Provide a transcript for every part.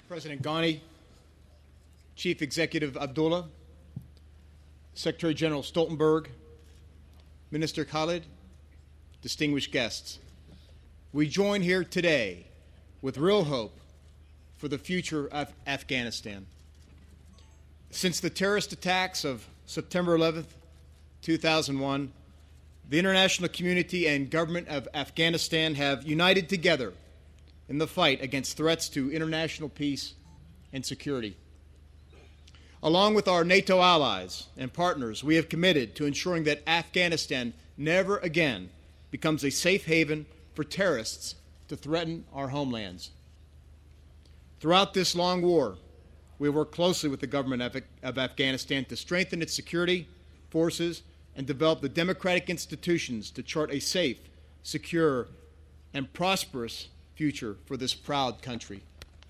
President Ghani, Chief Executive Abdullah, Secretary General Stoltenberg, Minister Khalid, distinguished guests, we join here today with real hope for the future of Afghanistan. Since the terrorist attacks of September 11th, 2001, the international community and government of Afghanistan have united together in the fight against threats to international peace and security. Along with our NATO allies and partners, we have committed to ensuring that Afghanistan never again becomes a safe haven for terrorists to threaten our homelands. Throughout this long war, we have worked closely with the government of Afghanistan to strengthen its security forces and develop the democratic institutions to chart a safe, secure, and prosperous future for this proud country.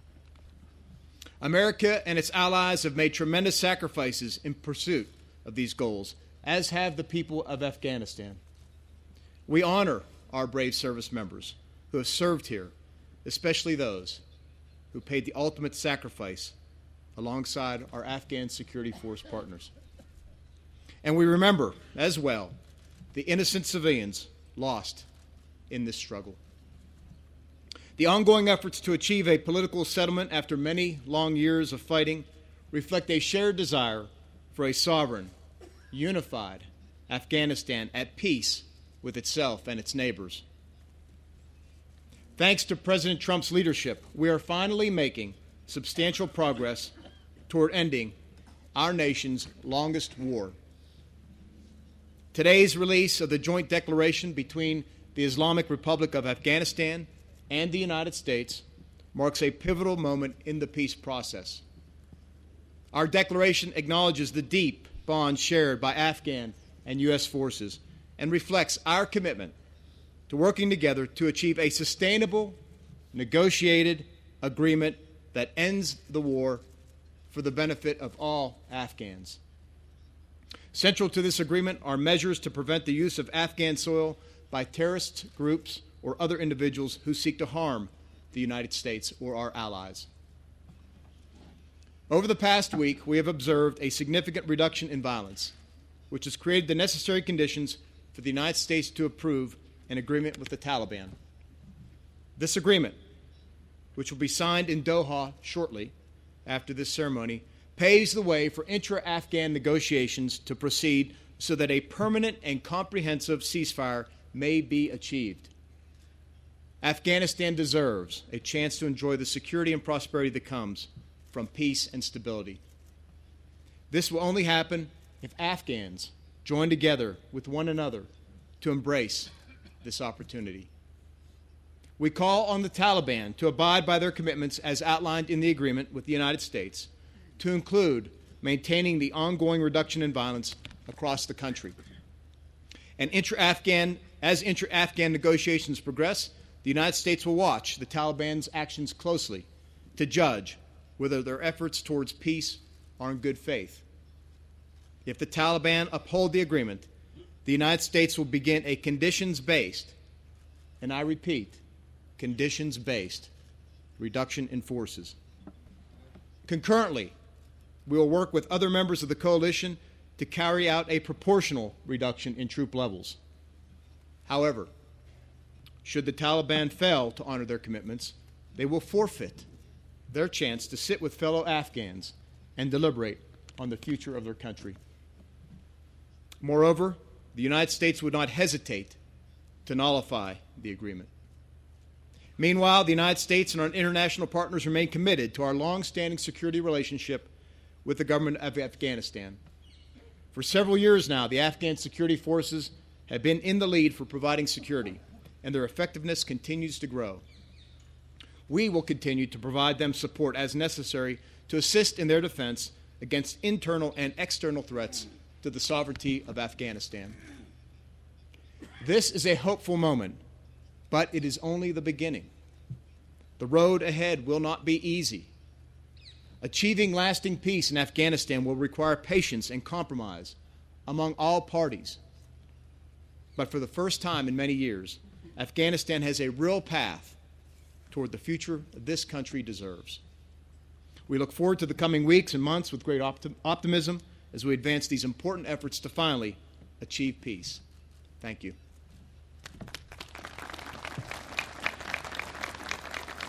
America and its allies have made tremendous sacrifices in pursuit of these goals, as have the people of Afghanistan. We honor our brave service members who have served here, especially those who paid the ultimate sacrifice alongside our Afghan security force partners. And we remember, as well, the innocent civilians lost in this struggle. The ongoing efforts to achieve a political settlement after many long years of fighting reflect a shared desire for a sovereign, unified Afghanistan at peace with itself and its neighbors. Thanks to President Trump's leadership, we are finally making substantial progress toward ending our nation's longest war. Today's release of the joint declaration between the Islamic Republic of Afghanistan and the United States marks a pivotal moment in the peace process. Our declaration acknowledges the deep bond shared by Afghan and U.S. forces and reflects our commitment to working together to achieve a sustainable, negotiated agreement that ends the war for the benefit of all Afghans. Central to this agreement are measures to prevent the use of Afghan soil by terrorist groups or other individuals who seek to harm the United States or our allies. Over the past week, we have observed a significant reduction in violence, which has created the necessary conditions for the United States to approve an agreement with the Taliban. This agreement, which will be signed in Doha shortly after this ceremony, paves the way for intra-Afghan negotiations to proceed so that a permanent and comprehensive ceasefire may be achieved. Afghanistan deserves a chance to enjoy the security and prosperity that comes from peace and stability. This will only happen if Afghans join together with one another to embrace this opportunity. We call on the Taliban to abide by their commitments as outlined in the agreement with the United States, to include maintaining the ongoing reduction in violence across the country. And as intra-Afghan negotiations progress, the United States will watch the Taliban's actions closely to judge whether their efforts towards peace are in good faith. If the Taliban uphold the agreement, the United States will begin a conditions-based, and I repeat, conditions-based reduction in forces. Concurrently, we will work with other members of the coalition to carry out a proportional reduction in troop levels. However, should the Taliban fail to honor their commitments, they will forfeit their chance to sit with fellow Afghans and deliberate on the future of their country. Moreover, the United States would not hesitate to nullify the agreement. Meanwhile, the United States and our international partners remain committed to our long-standing security relationship with the government of Afghanistan. For several years now, the Afghan security forces have been in the lead for providing security, and their effectiveness continues to grow. We will continue to provide them support as necessary to assist in their defense against internal and external threats to the sovereignty of Afghanistan. This is a hopeful moment, but it is only the beginning. The road ahead will not be easy. Achieving lasting peace in Afghanistan will require patience and compromise among all parties. But for the first time in many years, Afghanistan has a real path toward the future this country deserves. We look forward to the coming weeks and months with great optimism as we advance these important efforts to finally achieve peace. Thank you.